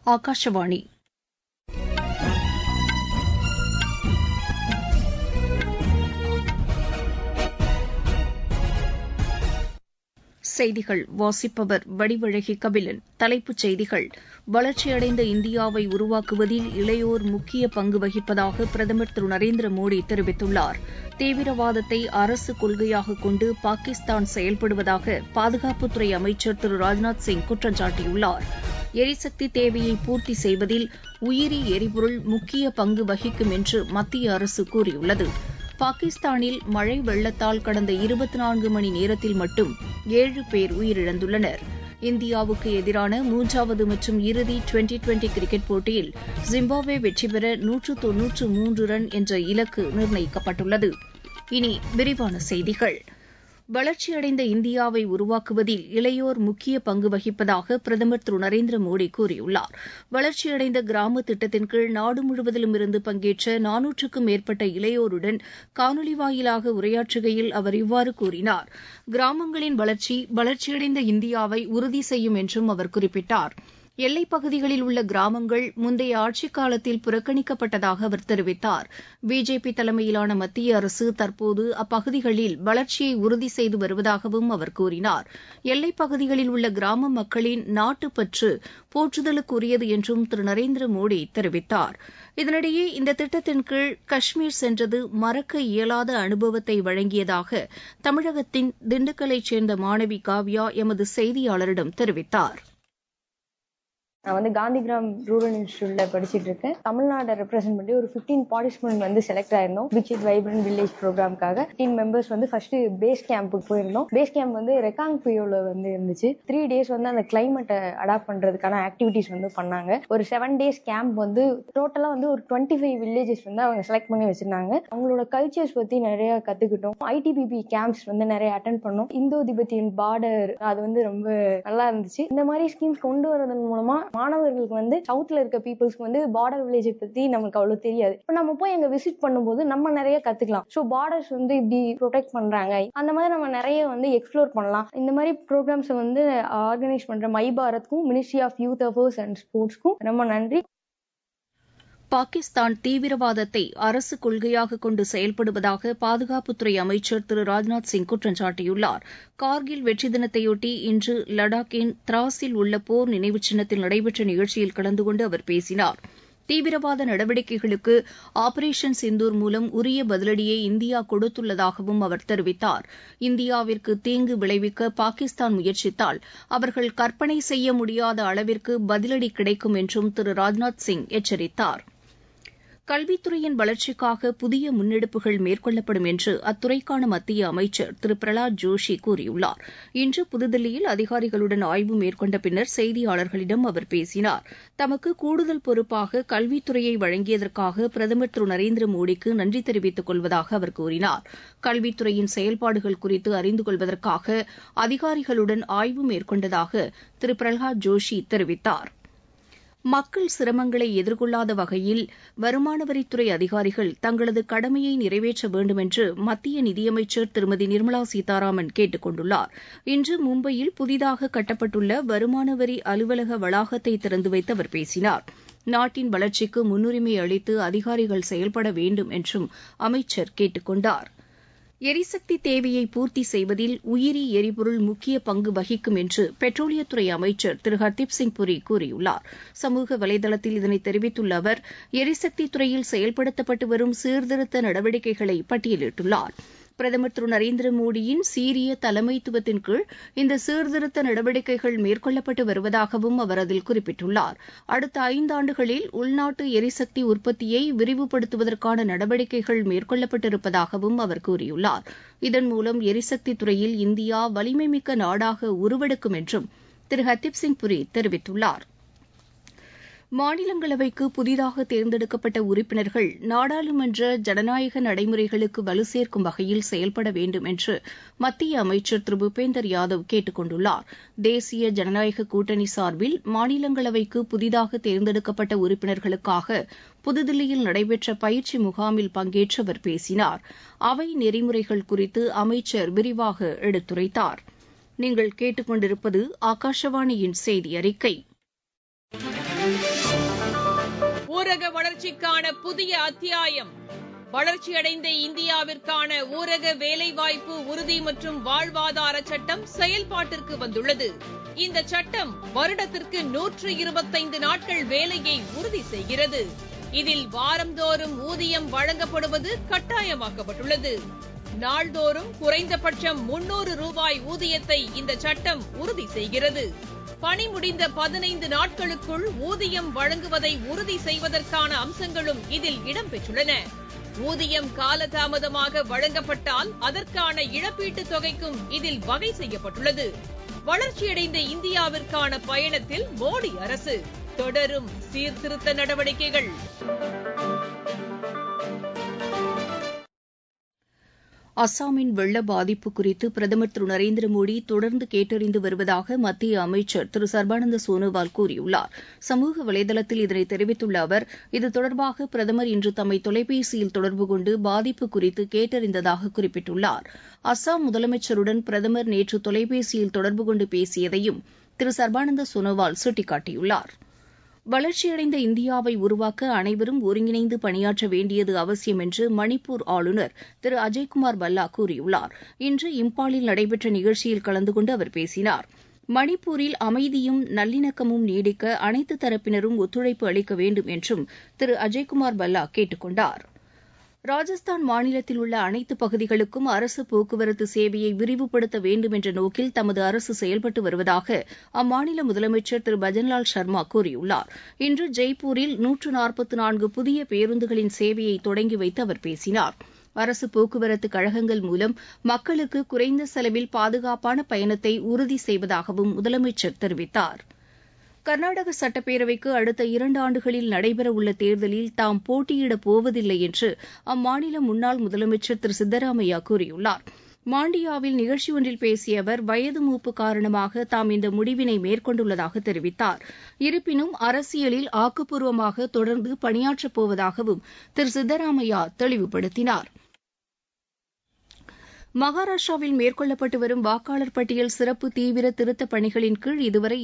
ஆகாஷவாணி செய்திகள் வாசிப்பவர் வடிவழகி கபிலன். தலைப்புச் செய்திகள்: வளர்ச்சியடைந்த இந்தியாவை உருவாக்குவதில் இளையோர் முக்கிய பங்கு வகிப்பதாக பிரதமர் திரு நரேந்திர மோடி தெரிவித்துள்ளார். தீவிரவாதத்தை அரசு கொள்கையாக கொண்டு பாகிஸ்தான் செயல்படுவதாக பாதுகாப்புத்துறை அமைச்சர் திரு ராஜ்நாத் சிங் குற்றம் சாட்டியுள்ளார். எரிசக்தி தேவையை பூர்த்தி செய்வதில் உயிரி எரிபொருள் முக்கிய பங்கு வகிக்கும் என்று மத்திய அரசு கூறியுள்ளது. பாகிஸ்தானில் மழை வெள்ளத்தால் கடந்த 24 மணி நேரத்தில் மட்டும் 7 பேர் உயிரிழந்துள்ளனர். இந்தியாவுக்கு எதிரான 3வது மற்றும் இறுதி டுவெண்டி கிரிக்கெட் போட்டியில் ஜிம்பாப்வே வெற்றி பெற 193 ரன் என்ற இலக்கு நிர்ணயிக்கப்பட்டுள்ளது. இனி விரிவான செய்திகள். வளர்ச்சியடைந்த இந்தியாவை உருவாக்குவதில் இளையோர் முக்கிய பங்கு வகிப்பதாக பிரதமர் திரு நரேந்திர மோடி கூறியுள்ளார். வளர்ச்சியடைந்த கிராம திட்டத்தின் கீழ் நாடு முழுவதிலும் இருந்து பங்கேற்ற 400க்கும் மேற்பட்ட இளையோருடன் காணொலி வாயிலாக உரையாற்றுகையில் அவர் இவ்வாறு கூறினார். கிராமங்களின் வளர்ச்சியடைந்த இந்தியாவை உறுதி செய்யும் என்றும் அவர் குறிப்பிட்டார். எல்லைப் பகுதிகளில் உள்ள கிராமங்கள் முந்தைய ஆட்சிக் காலத்தில் புறக்கணிக்கப்பட்டதாக அவர் தெரிவித்தார். பிஜேபி தலைமையிலான மத்திய அரசு தற்போது அப்பகுதிகளில் வளர்ச்சியை உறுதி செய்து வருவதாகவும் அவர் கூறினார். எல்லைப் பகுதிகளில் உள்ள கிராம மக்களின் நாட்டுப்பற்று போற்றுதலுக்குரியது என்றும் திரு நரேந்திர மோடி தெரிவித்தார். இதனிடையே இந்த திட்டத்தின் கீழ் காஷ்மீர் சென்றது மறக்க இயலாத அனுபவத்தை வழங்கியதாக தமிழகத்தின் திண்டுக்கல்லைச் சேர்ந்த மாணவி காவ்யா எமது செய்தியாளரிடம் தெரிவித்தார். நான் காந்திகிராம் ரூரல் இன்ஸ்டியூட்ல படிச்சுட்டு இருக்கேன். தமிழ்நாட்டை ரெப்ரசென்ட் பண்ணி ஒரு 15 பார்ட்டிசிபென்ட் செலக்ட் ஆயிருந்தோம். விசிட் வைப்ரண்ட் வில்லேஜ் ப்ரோக்ராம்காக 15 மெம்பர்ஸ் ஃபர்ஸ்ட் பேஸ் கேம்புக்கு போயிருந்தோம். பேஸ் கேம்ப் ரெக்காங் பியோல இருந்துச்சு. 3 days அந்த கிளைமேட்டை அடாப்ட் பண்றதுக்கான ஆக்டிவிட்டிஸ் பண்ணாங்க. ஒரு 7 days கேம்ப் டோட்டலா ஒரு 25 வில்லேஜஸ் அவங்க செலக்ட் பண்ணி வச்சிருந்தாங்க. அவங்களோட கல்ச்சர்ஸ் பத்தி நிறைய கத்துக்கிட்டோம். ITBP கேம்ப்ஸ் நிறைய அட்டென்ட் பண்ணோம். இந்தோ திபெத்தியன் பார்டர் அது ரொம்ப நல்லா இருந்துச்சு. இந்த மாதிரி ஸ்கீம்ஸ் கொண்டு வரதன் மூலமா மாணவர்களுக்கு சவுத்ல இருக்க பீப்புள்ஸ்க்கு பார்டர் வில்லேஜ் பத்தி நமக்கு அவ்வளவு தெரியாது. இப்ப நம்ம போய் அங்க விசிட் பண்ணும்போது நம்ம நிறைய கத்துக்கலாம். சோ பார்டர்ஸ் இப்படி ப்ரொடெக்ட் பண்றாங்க, அந்த மாதிரி நம்ம நிறைய எக்ஸ்ப்ளோர் பண்ணலாம். இந்த மாதிரி ப்ரோக்ராம்ஸ் ஆர்கனைஸ் பண்ற மை பாரத்க்கும் ministry of youth affairs and ஸ்போர்ட்ஸ்க்கும் ரொம்ப நன்றி. பாகிஸ்தான் தீவிரவாதத்தை அரசு கொள்கையாக கொண்டு செயல்படுவதாக பாதுகாப்புத்துறை அமைச்சர் திரு ராஜ்நாத் சிங் குற்றம் சாட்டியுள்ளார். கார்கில் வெற்றி தினத்தையொட்டி இன்று லடாக்கின் திராஸில் உள்ள போர் நினைவு சின்னத்தில் நடைபெற்ற நிகழ்ச்சியில் கலந்து கொண்டு அவர் பேசினார். தீவிரவாத நடவடிக்கைகளுக்கு ஆபரேஷன் சிந்தூர் மூலம் உரிய பதிலடியை இந்தியா கொடுத்துள்ளதாகவும் அவர் தெரிவித்தார். இந்தியாவிற்கு தீங்கு விளைவிக்க பாகிஸ்தான் முயற்சித்தால் அவர்கள் கற்பனை செய்ய முடியாத அளவிற்கு பதிலடி கிடைக்கும் என்றும் திரு ராஜ்நாத் சிங் எச்சரித்தார். கல்வித்துறையின் வளர்ச்சிக்காக புதிய முன்னெடுப்புகள் மேற்கொள்ளப்படும் என்று அத்துறைக்கான மத்திய அமைச்சர் திரு பிரகலாத் ஜோஷி கூறியுள்ளார். இன்று புதுதில்லியில் அதிகாரிகளுடன் ஆய்வு மேற்கொண்ட பின்னர் செய்தியாளர்களிடம் அவர் பேசினார். தமக்கு கூடுதல் பொறுப்பாக கல்வித்துறையை வழங்கியதற்காக பிரதமர் திரு நரேந்திர மோடிக்கு நன்றி தெரிவித்துக் கொள்வதாக அவர் கூறினார். கல்வித்துறையின் செயல்பாடுகள் குறித்து அறிந்து கொள்வதற்காக அதிகாரிகளுடன் ஆய்வு மேற்கொண்டதாக திரு பிரகலாத் ஜோஷி தெரிவித்தார். மக்கள் சிரமங்களை எதிர்கொள்ளாத வகையில் வருமான வரித்துறை அதிகாரிகள் தங்களது கடமையை நிறைவேற்ற வேண்டும் என்று மத்திய நிதியமைச்சர் திருமதி நிர்மலா சீதாராமன் கேட்டுக் கொண்டுள்ளார். இன்று மும்பையில் புதிதாக கட்டப்பட்டுள்ள வருமான வரி அலுவலக வளாகத்தை திறந்து வைத்து அவர் பேசினார். நாட்டின் வளர்ச்சிக்கு முன்னுரிமை அளித்து அதிகாரிகள் செயல்பட வேண்டும் என்றும் அமைச்சர் கேட்டுக் கொண்டார். எரிசக்தி தேவையை பூர்த்தி செய்வதில் உயிரி எரிபொருள் முக்கிய பங்கு வகிக்கும் என்று பெட்ரோலியத்துறை அமைச்சர் திரு ஹர்தீப் சிங் புரி கூறியுள்ளார். சமூக வலைதளத்தில் இதனை தெரிவித்துள்ள அவர் எரிசக்தி துறையில் செயல்படுத்தப்பட்டு வரும் சீர்திருத்த நடவடிக்கைகளை பட்டியலிட்டுள்ளார். பிரதமர் திரு நரேந்திர மோடியின் சீரிய தலைமைத்துவத்தின் கீழ் இந்த சீர்திருத்த நடவடிக்கைகள் மேற்கொள்ளப்பட்டு வருவதாகவும் அவர் அதில் குறிப்பிட்டுள்ளார். அடுத்த 5 ஆண்டுகளில் உள்நாட்டு எரிசக்தி உற்பத்தியை விரிவுபடுத்துவதற்கான நடவடிக்கைகள் மேற்கொள்ளப்பட்டிருப்பதாகவும் அவர் கூறியுள்ளார். இதன் மூலம் எரிசக்தி துறையில் இந்தியா வலிமைமிக்க நாடாக உருவெடுக்கும் என்றும் திரு ஹர்தீப் சிங் புரி தெரிவித்துள்ளார். மாநிலங்களவைக்கு புதிதாக தேர்ந்தெடுக்கப்பட்ட உறுப்பினர்கள் நாடாளுமன்ற ஜனநாயக நடைமுறைகளுக்கு வலு சேர்க்கும் வகையில் செயல்பட வேண்டும் என்று மத்திய அமைச்சர் திரு பூபேந்தர் யாதவ் கேட்டுக் கொண்டுள்ளார். தேசிய ஜனநாயக கூட்டணி சார்பில் மாநிலங்களவைக்கு புதிதாக தேர்ந்தெடுக்கப்பட்ட உறுப்பினர்களுக்காக புதுதில்லியில் நடைபெற்ற பயிற்சி முகாமில் பங்கேற்று அவர் பேசினார். அவை நெறிமுறைகள் குறித்து அமைச்சர் விரிவாக எடுத்துரைத்தார். நீங்கள் கேட்டுக் கொண்டிருப்பது ஆகாஷவாணியின் செய்தி அறிக்கை. ஊரக வளர்ச்சிக்கான புதிய அத்தியாயம். வளர்ச்சியடைந்த இந்தியாவிற்கான ஊரக வேலைவாய்ப்பு உறுதி மற்றும் வாழ்வாதார சட்டம் செயல்பாட்டிற்கு வந்துள்ளது. இந்த சட்டம் வருடத்திற்கு 125 நாட்கள் வேலையை உறுதி செய்கிறது. இதில் வாரந்தோறும் ஊதியம் வழங்கப்படுவது கட்டாயமாக்கப்பட்டுள்ளது. நாள்தோறும் குறைந்தபட்சம் 300 ரூபாய் ஊதியத்தை இந்த சட்டம் உறுதி செய்கிறது. பணி முடிந்த 15 நாட்களுக்குள் ஊதியம் வழங்குவதை உறுதி செய்வதற்கான அம்சங்களும் இதில் இடம்பெற்றுள்ளன. ஊதியம் காலதாமதமாக வழங்கப்பட்டால் அதற்கான இழப்பீட்டுத் தொகைக்கும் இதில் வகை செய்யப்பட்டுள்ளது. வளர்ச்சியடைந்த இந்தியாவிற்கான பயணத்தில் மோடி அரசு தொடரும் சீர்திருத்த நடவடிக்கைகள். அஸ்ஸாமின் வெள்ள பாதிப்பு குறித்து பிரதமர் திரு நரேந்திர மோடி தொடர்ந்து கேட்டறிந்து வருவதாக மத்திய அமைச்சர் திரு சர்பானந்த சோனோவால் கூறியுள்ளார். சமூக வலைதளத்தில் இதனை தெரிவித்துள்ள அவர், இது தொடர்பாக பிரதமர் இன்று தம்மை தொலைபேசியில் தொடர்பு கொண்டு பாதிப்பு குறித்து கேட்டறிந்ததாக குறிப்பிட்டுள்ளார். அஸ்ஸாம் முதலமைச்சருடன் பிரதமர் நேற்று தொலைபேசியில் தொடர்பு கொண்டு பேசியதையும் திரு சர்பானந்த சோனோவால் சுட்டிக்காட்டியுள்ளார். வளர்ச்சியடைந்த இந்தியாவை உருவாக்க அனைவரும் ஒருங்கிணைந்து பணியாற்ற வேண்டியது அவசியம் என்று மணிப்பூர் ஆளுநர் திரு அஜய்குமார் பல்லா கூறியுள்ளார். இன்று இம்பாலில் நடைபெற்ற நிகழ்ச்சியில் கலந்து கொண்டு அவர் பேசினார். மணிப்பூரில் அமைதியும் நல்லிணக்கமும் நீடிக்க அனைத்து தரப்பினரும் ஒத்துழைப்பு அளிக்க வேண்டும் என்றும் திரு அஜய்குமார் பல்லா கேட்டுக் கொண்டார். ராஜஸ்தான் மாநிலத்தில் உள்ள அனைத்து பகுதிகளுக்கும் அரசு போக்குவரத்து சேவையை விரிவுபடுத்த வேண்டும் என்ற நோக்கில் தமது அரசு செயல்பட்டு வருவதாக அம்மாநில முதலமைச்சர் திரு பஜன்லால் சர்மா கூறியுள்ளார். இன்று ஜெய்ப்பூரில் 144 புதிய பேருந்துகளின் சேவையை தொடங்கி வைத்து அவர் பேசினார். அரசு போக்குவரத்து கழகங்கள் மூலம் மக்களுக்கு குறைந்த செலவில் பாதுகாப்பான பயணத்தை உறுதி செய்வதாகவும் முதலமைச்சர் தெரிவித்தார். கர்நாடக சட்டப்பேரவைக்கு அடுத்த 2 ஆண்டுகளில் நடைபெறவுள்ள தேர்தலில் தாம் போட்டியிடப் போவதில்லை என்று அம்மாநில முன்னாள் முதலமைச்சர் திரு சித்தராமையா கூறியுள்ளார். மாண்டியாவில் நிகழ்ச்சி ஒன்றில் பேசிய அவர், வயது மூப்பு காரணமாக தாம் இந்த முடிவினை மேற்கொண்டுள்ளதாக தெரிவித்தார். இருப்பினும் அரசியலில் ஆக்கப்பூர்வமாக தொடர்ந்து பணியாற்றப் போவதாகவும் திரு சித்தராமையா தெளிவுபடுத்தினார். மகாராஷ்டிராவில் மேற்கொள்ளப்பட்டு வரும் வாக்காளர் பட்டியல் சிறப்பு தீவிர திருத்தப் பணிகளின் கீழ் இதுவரை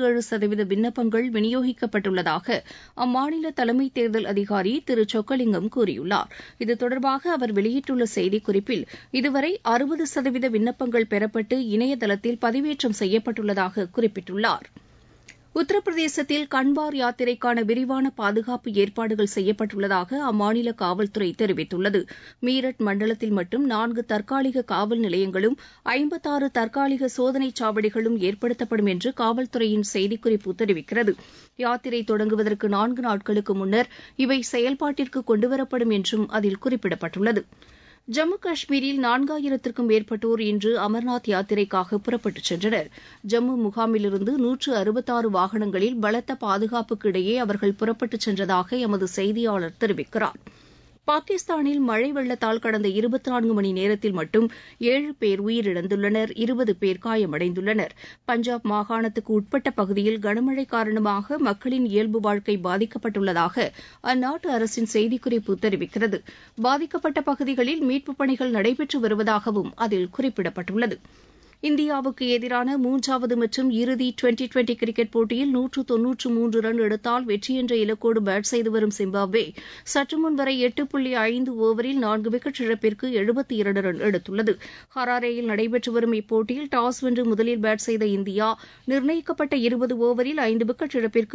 87% விண்ணப்பங்கள் விநியோகிக்கப்பட்டுள்ளதாக அம்மாநில தலைமை தேர்தல் அதிகாரி திரு சொக்கலிங்கம் கூறியுள்ளார். இது தொடர்பாக அவர் வெளியிட்டுள்ள செய்திக்குறிப்பில், இதுவரை 60% விண்ணப்பங்கள் பெறப்பட்டு இணையதளத்தில் பதிவேற்றம் செய்யப்பட்டுள்ளதாக குறிப்பிட்டுள்ளார். உத்தரப்பிரதேசத்தில் கன்வார் யாத்திரைக்கான விரிவான பாதுகாப்பு ஏற்பாடுகள் செய்யப்பட்டுள்ளதாக அம்மாநில காவல்துறை தெரிவித்துள்ளது. மீரட் மண்டலத்தில் மட்டும் 4 தற்காலிக காவல் நிலையங்களும் 56 தற்காலிக சோதனைச் சாவடிகளும் ஏற்படுத்தப்படும் என்று காவல்துறையின் செய்திக்குறிப்பு தெரிவிக்கிறது. யாத்திரை தொடங்குவதற்கு 4 நாட்களுக்கு முன்னர் இவை செயல்பாட்டிற்கு கொண்டுவரப்படும் என்றும் அதில் குறிப்பிடப்பட்டுள்ளது. ஜம்மு காஷ்மீரில் 4000த்திற்கும் மேற்பட்டோர் இன்று அமர்நாத் யாத்திரைக்காக புறப்பட்டுச் சென்றனர். ஜம்மு முகாமிலிருந்து 166 வாகனங்களில் பலத்த பாதுகாப்புக்கு இடையே அவர்கள் புறப்பட்டுச் சென்றதாக எமது செய்தியாளர் தெரிவிக்கிறார். பாகிஸ்தானில் மழை வெள்ளத்தால் கடந்த 24 மணி நேரத்தில் மட்டும் 7 பேர் உயிரிழந்துள்ளனர், 20 பேர் காயமடைந்துள்ளனர். பஞ்சாப் மாகாணத்துக்கு உட்பட்ட பகுதியில் கனமழை காரணமாக மக்களின் இயல்பு வாழ்க்கை பாதிக்கப்பட்டுள்ளதாக அந்நாட்டு அரசின் செய்திக்குறிப்பு தெரிவிக்கிறது. பாதிக்கப்பட்ட பகுதிகளில் மீட்புப் பணிகள் நடைபெற்று வருவதாகவும் அதில் குறிப்பிடப்பட்டுள்ளது. இந்தியாவுக்கு எதிரான 3வது மற்றும் இறுதி டுவெண்டி கிரிக்கெட் போட்டியில் 193 ரன் எடுத்தால் வெற்றி என்ற இலக்கோடு பேட் செய்து வரும் ஜிம்பாப்வே சற்று முன் வரை 8.5 ஓவரில் 4 விக்கெட் இழப்பிற்கு 72 ரன் எடுத்துள்ளது. ஹராரேயில் நடைபெற்று வரும் இப்போட்டியில் டாஸ் வென்று முதலில் பேட் செய்த இந்தியா நிர்ணயிக்கப்பட்ட 20 ஓவரில் 5 விக்கெட் இழப்பிற்கு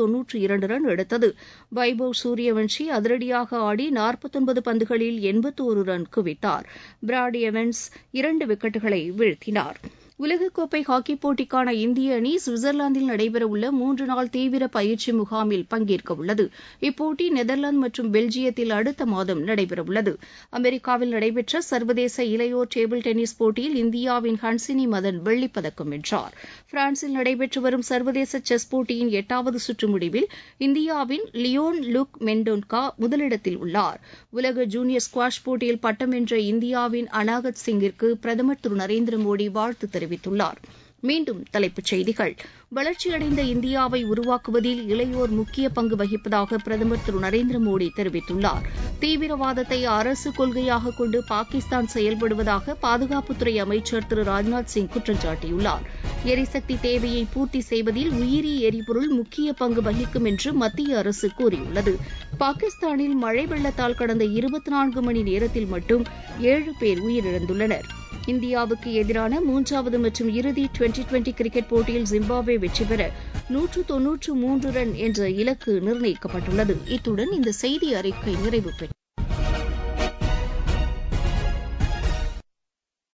192 ரன் எடுத்தது. வைபவ் சூரியவன்ஷி அதிரடியாக ஆடி 49 பந்துகளில் 81 ரன் குவித்தார். பிராட் எவன்ஸ் 2 விக்கெட்டுகளை வீழ்த்தினார். உலகக்கோப்பை ஹாக்கிப் போட்டிக்கான இந்திய அணி சுவிட்சர்லாந்தில் நடைபெறவுள்ள 3 நாள் தீவிர பயிற்சி முகாமில் பங்கேற்கவுள்ளது. இப்போட்டி நெதர்லாந்து மற்றும் பெல்ஜியத்தில் அடுத்த மாதம் நடைபெறவுள்ளது. அமெரிக்காவில் நடைபெற்ற சர்வதேச இளையோர் டேபிள் டென்னிஸ் போட்டியில் இந்தியாவின் ஹன்சினி மதன் வெள்ளிப்பதக்கம் வென்றார். பிரான்சில் நடைபெற்று வரும் சர்வதேச செஸ் போட்டியின் 8வது சுற்று முடிவில் இந்தியாவின் லியோன் லுக் மெண்டோன்கா முதலிடத்தில் உள்ளார். உலக ஜூனியர் ஸ்குவாஷ் போட்டியில் பட்டம் வென்ற இந்தியாவின் அனாகத் சிங்கிற்கு பிரதமர் திரு நரேந்திர மோடி வாழ்த்து தெரிவித்துள்ளார். மீண்டும் தலைப்புச் செய்திகள். வளர்ச்சியடைந்த இந்தியாவை உருவாக்குவதில் இளையோர் முக்கிய பங்கு வகிப்பதாக பிரதமர் திரு நரேந்திர மோடி தெரிவித்துள்ளார். தீவிரவாதத்தை அரசு கொள்கையாக கொண்டு பாகிஸ்தான் செயல்படுவதாக பாதுகாப்புத்துறை அமைச்சர் திரு ராஜ்நாத் சிங் குற்றம் சாட்டியுள்ளார். எரிசக்தி தேவையை பூர்த்தி செய்வதில் உயிரி எரிபொருள் முக்கிய பங்கு வகிக்கும் என்று மத்திய அரசு கூறியுள்ளது. பாகிஸ்தானில் மழை வெள்ளத்தால் கடந்த 24 மணி நேரத்தில் மட்டும் 7 பேர் உயிரிழந்துள்ளனர். இந்தியாவுக்கு எதிரான 3வது மற்றும் இறுதி டுவெண்டி கிரிக்கெட் போட்டியில் ஜிம்பாப்வே வெற்றி பெற 193 ரன் என்ற இலக்கு நிர்ணயிக்கப்பட்டுள்ளது. இத்துடன் இந்த செய்தி அறிக்கை நிறைவு பெற்றது.